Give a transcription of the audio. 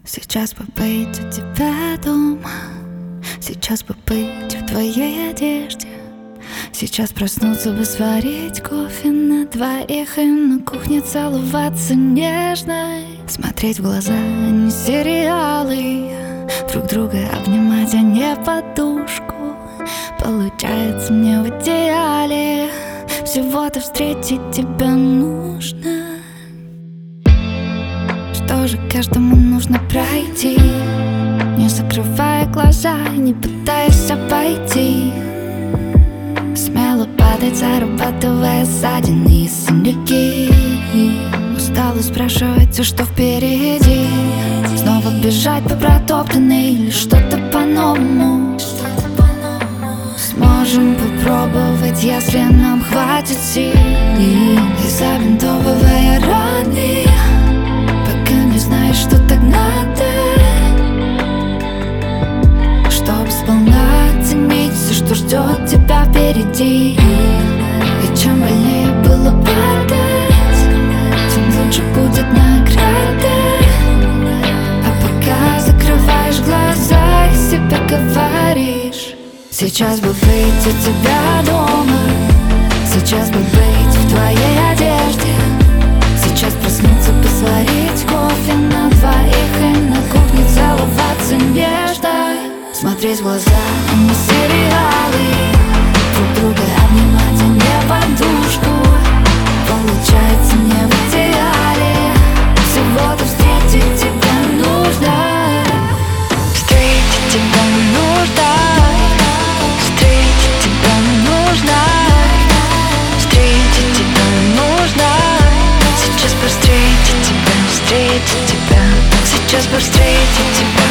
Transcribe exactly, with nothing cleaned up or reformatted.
Сейчас побыть у тебя дома, сейчас побыть в твоей одежде, сейчас проснуться бы, сварить кофе на двоих и на кухне целоваться нежно, смотреть в глаза, а не сериалы, друг друга обнимать, а не подушку. Получается мне в идеале всего-то встретить тебя нужно. Что же каждому нужно пройти, не закрывая глаза и не пытаясь обойти, смело падать, зарабатывая ссадины и синяки. Устала спрашивать, а что впереди, снова бежать по протоптанной или что-то по-новому. Сможем попробовать, если нам хватит сил, и забинтовывая раны, пока не знаешь, что так надо, чтоб сполна оценить все, что ждет тебя впереди. И чем больнее было падать, тем лучше будет награда. А пока закрываешь глаза и себе говоришь: сейчас бы быть у тебя дома, сейчас бы быть в твоей одежде, сейчас проснуться, посварить кофе на двоих и на кухне целоваться нежно, смотреть в глаза, а не сериалы, друг друга обнимать, а не подушку. Получается мне в идеале всего-то встретить тебя нужно. Встретить тебя нужно. Встретить тебя нужно. Встретить тебя нужно. Сейчас бы встретить тебя, встретить тебя. Сейчас бы встретить тебя.